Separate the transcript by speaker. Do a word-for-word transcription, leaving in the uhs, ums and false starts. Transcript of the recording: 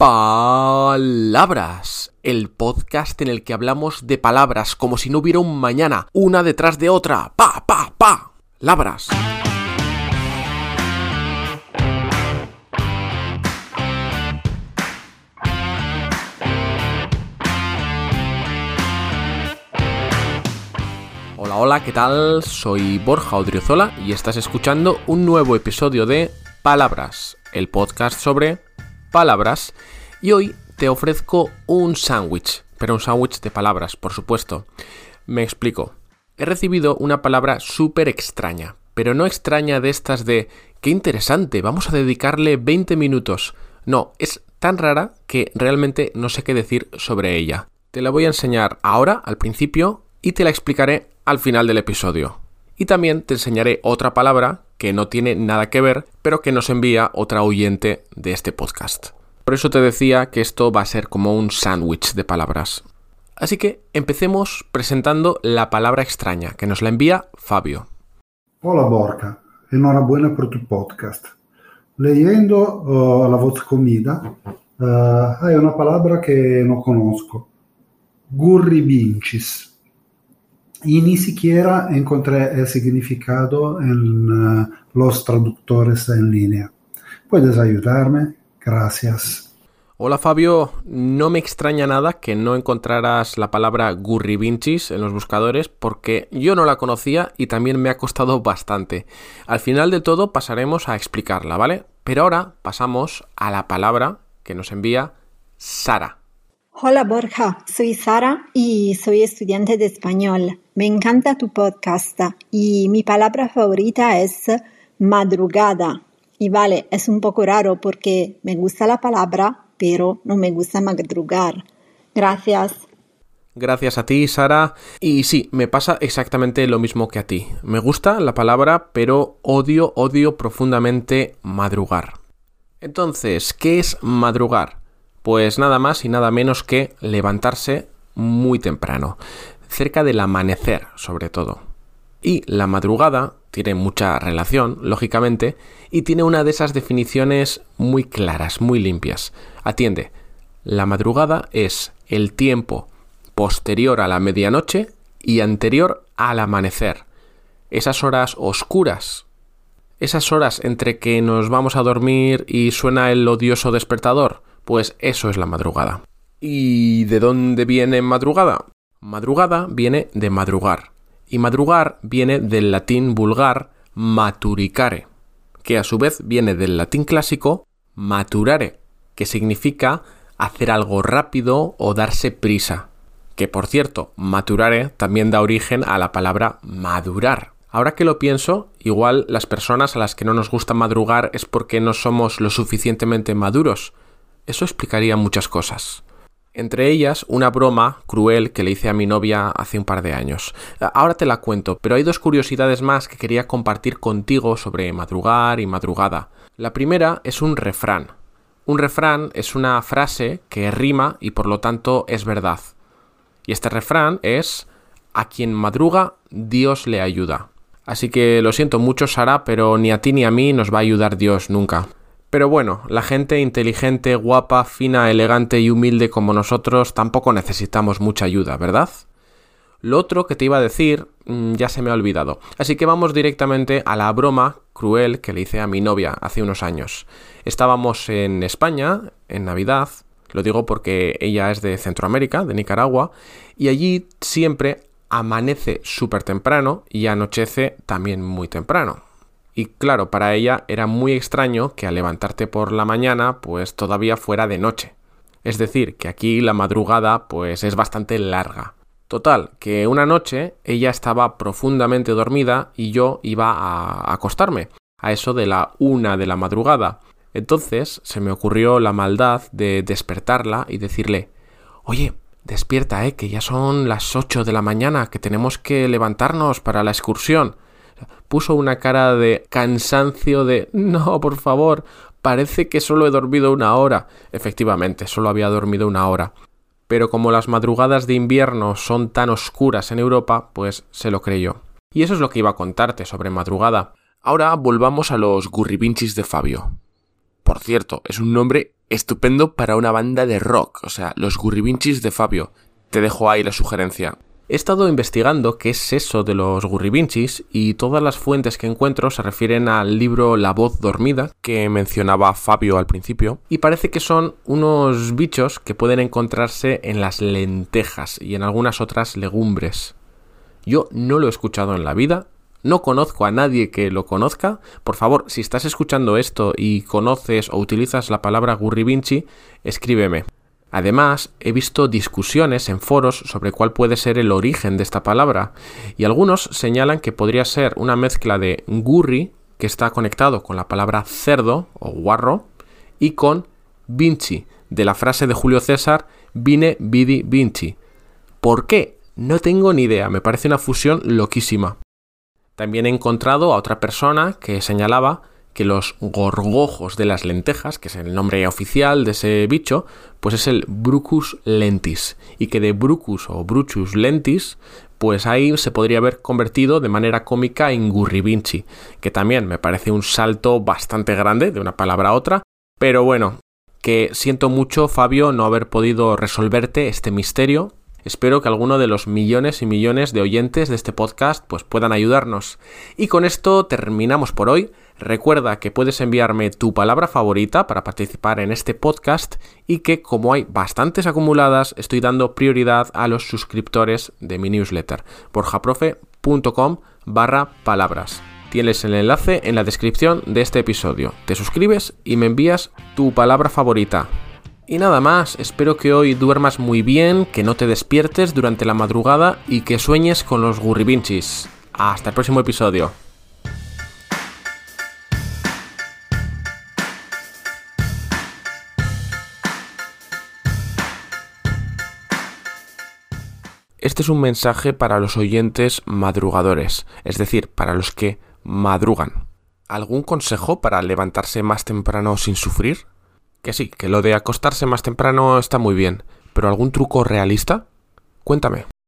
Speaker 1: Palabras, el podcast en el que hablamos de palabras como si no hubiera un mañana, una detrás de otra. Pa, pa, pa. Labras. Hola, hola, ¿qué tal? Soy Borja Odriozola y estás escuchando un nuevo episodio de Palabras, el podcast sobre palabras, y hoy te ofrezco un sándwich, pero un sándwich de palabras, por supuesto. Me explico. He recibido una palabra súper extraña, pero no extraña de estas de ¡qué interesante! Vamos a dedicarle veinte minutos. No, es tan rara que realmente no sé qué decir sobre ella. Te la voy a enseñar ahora, al principio, y te la explicaré al final del episodio. Y también te enseñaré otra palabra que no tiene nada que ver, pero que nos envía otra oyente de este podcast. Por eso te decía que esto va a ser como un sándwich de palabras. Así que empecemos presentando la palabra extraña, que nos la envía Fabio.
Speaker 2: Hola Borja, enhorabuena por tu podcast. Leyendo uh, La voz comida, uh, hay una palabra que no conozco. Gurribinchis. Y ni siquiera encontré el significado en uh, los traductores en línea. ¿Puedes ayudarme? Gracias.
Speaker 1: Hola Fabio, no me extraña nada que no encontraras la palabra gurribinchis en los buscadores porque yo no la conocía y también me ha costado bastante. Al final de todo pasaremos a explicarla, ¿vale? Pero ahora pasamos a la palabra que nos envía Sara.
Speaker 3: Hola Borja, soy Sara y soy estudiante de español. Me encanta tu podcast y mi palabra favorita es madrugada. Y vale, es un poco raro porque me gusta la palabra, pero no me gusta madrugar. Gracias.
Speaker 1: Gracias a ti, Sara. Y sí, me pasa exactamente lo mismo que a ti. Me gusta la palabra, pero odio, odio profundamente madrugar. Entonces, ¿qué es madrugar? Pues nada más y nada menos que levantarse muy temprano, cerca del amanecer sobre todo. Y la madrugada tiene mucha relación, lógicamente, y tiene una de esas definiciones muy claras, muy limpias. Atiende, la madrugada es el tiempo posterior a la medianoche y anterior al amanecer. Esas horas oscuras, esas horas entre que nos vamos a dormir y suena el odioso despertador, pues eso es la madrugada. ¿Y de dónde viene madrugada? Madrugada viene de madrugar. Y madrugar viene del latín vulgar maturicare, que a su vez viene del latín clásico maturare, que significa hacer algo rápido o darse prisa. Que por cierto, maturare también da origen a la palabra madurar. Ahora que lo pienso, igual las personas a las que no nos gusta madrugar es porque no somos lo suficientemente maduros. Eso explicaría muchas cosas. Entre ellas, una broma cruel que le hice a mi novia hace un par de años. Ahora te la cuento, pero hay dos curiosidades más que quería compartir contigo sobre madrugar y madrugada. La primera es un refrán. Un refrán es una frase que rima y por lo tanto es verdad. Y este refrán es: a quien madruga, Dios le ayuda. Así que lo siento mucho, Sara, pero ni a ti ni a mí nos va a ayudar Dios nunca. Pero bueno, la gente inteligente, guapa, fina, elegante y humilde como nosotros tampoco necesitamos mucha ayuda, ¿verdad? Lo otro que te iba a decir mmm, ya se me ha olvidado. Así que vamos directamente a la broma cruel que le hice a mi novia hace unos años. Estábamos en España, en Navidad, lo digo porque ella es de Centroamérica, de Nicaragua, y allí siempre amanece súper temprano y anochece también muy temprano. Y claro, para ella era muy extraño que al levantarte por la mañana, pues todavía fuera de noche. Es decir, que aquí la madrugada pues es bastante larga. Total, que una noche ella estaba profundamente dormida y yo iba a acostarme, a eso de la una de la madrugada. Entonces se me ocurrió la maldad de despertarla y decirle: oye, despierta, eh, que ya son las ocho de la mañana, que tenemos que levantarnos para la excursión. Puso una cara de cansancio de no, por favor, parece que solo he dormido una hora. Efectivamente, solo había dormido una hora. Pero como las madrugadas de invierno son tan oscuras en Europa, pues se lo creyó. Y eso es lo que iba a contarte sobre madrugada. Ahora volvamos a los gurribinchis de Fabio. Por cierto, es un nombre estupendo para una banda de rock, o sea, los Gurribinchis de Fabio. Te dejo ahí la sugerencia. He estado investigando qué es eso de los Gurribinchis y todas las fuentes que encuentro se refieren al libro La voz dormida que mencionaba Fabio al principio, y parece que son unos bichos que pueden encontrarse en las lentejas y en algunas otras legumbres. Yo no lo he escuchado en la vida, no conozco a nadie que lo conozca. Por favor, si estás escuchando esto y conoces o utilizas la palabra Gurribinchi, escríbeme. Además, he visto discusiones en foros sobre cuál puede ser el origen de esta palabra, y algunos señalan que podría ser una mezcla de gurri, que está conectado con la palabra cerdo o guarro, y con vinci, de la frase de Julio César, vine, vidi, vinci. ¿Por qué? No tengo ni idea, me parece una fusión loquísima. También he encontrado a otra persona que señalaba que los gorgojos de las lentejas, que es el nombre oficial de ese bicho, pues es el Bruchus lentis, y que de Bruchus o Bruchus lentis, pues ahí se podría haber convertido de manera cómica en Gurribinchi, que también me parece un salto bastante grande de una palabra a otra, pero bueno, que siento mucho, Fabio, no haber podido resolverte este misterio. Espero que alguno de los millones y millones de oyentes de este podcast pues puedan ayudarnos. Y con esto terminamos por hoy. Recuerda que puedes enviarme tu palabra favorita para participar en este podcast y que, como hay bastantes acumuladas, estoy dando prioridad a los suscriptores de mi newsletter. borjaprofe punto com barra palabras. Tienes el enlace en la descripción de este episodio. Te suscribes y me envías tu palabra favorita. Y nada más, espero que hoy duermas muy bien, que no te despiertes durante la madrugada y que sueñes con los Gurribinchis. Hasta el próximo episodio. Este es un mensaje para los oyentes madrugadores, es decir, para los que madrugan. ¿Algún consejo para levantarse más temprano sin sufrir? Que sí, que lo de acostarse más temprano está muy bien, pero ¿algún truco realista? Cuéntame.